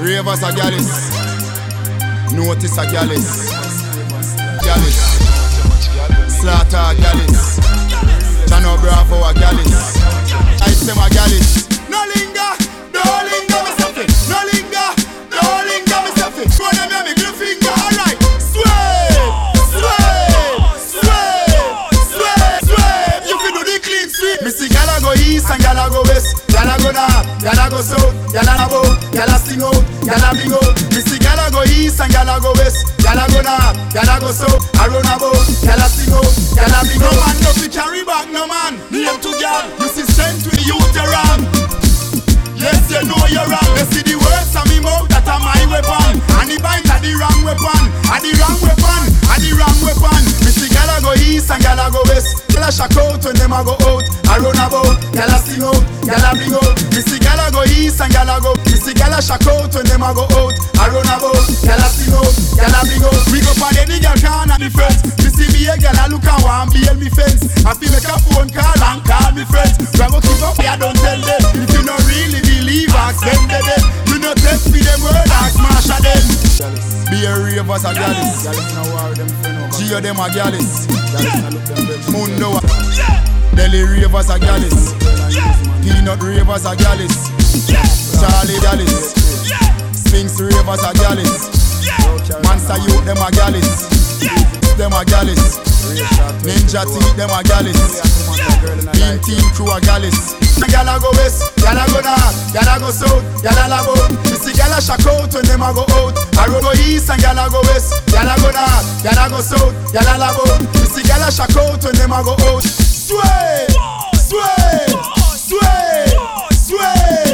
Ravers a gallus. Notice a gallus. Gallus. Slaughter a gallus. Chano Bravo a gallus. Ice them a gallus. No linger, no linger, me stuff it. No linger, no linger, me stuff it. Throw them here, me give finger, alright. Sway, you fi do the clean sweep. Me see gyal a go east and gyal a go west. Gyal a go north, gyal a go south, gyal a bow, gyal a sing out, gyal a bling out. Me see gyal a go east and gyal a go west. Gyal a go north, gyal a go south, a run about, gyal a sing out, gyal a bling out. No man no fi carry back, no man. Name to gyal, you see sent with the youth around. Yes, you know you're wrong. You see the words of me mouth, that are my weapon. And the bite are the wrong weapon. And the wrong weapon, and the wrong weapon. Me see gyal a go east and gyal a go west. Gyal a shock out when them a go out. I run about, gyal a sing out, gyal a bling out. Me see gyal a go east and gyal a go. Me see gyal a shock out when them a go out. I run about, gyal a sing out, gyal a bling out. We go for any gyal can at the fence. Me see me a gyal a look and want bail me fence. I feel make a phone call and call me friends. We go keep up, I don't tell them. If you not really believe, ask them dead. You not test me them word, ask Marsha them. Be a ravers a gallus. Gio them a gallus. Mundo Delhi ravers a gallus. Peanut ravers a gallus. Charlie gallus. Sphinx ravers a gallus. Mansa youth them a gallus. Them a gallus. Ninja teeth them a gallus. Beam team crew a gallus. Gyal a go west, gyal a go north, gyal a go south, gyal a labo. You see gyal a shock out when them a go out. I roll go east and gyal a go west, gyal a go north, gyal a go south, gyal a labo. You see gyal a shock out when them a go out. Sway, sway, sway, sway.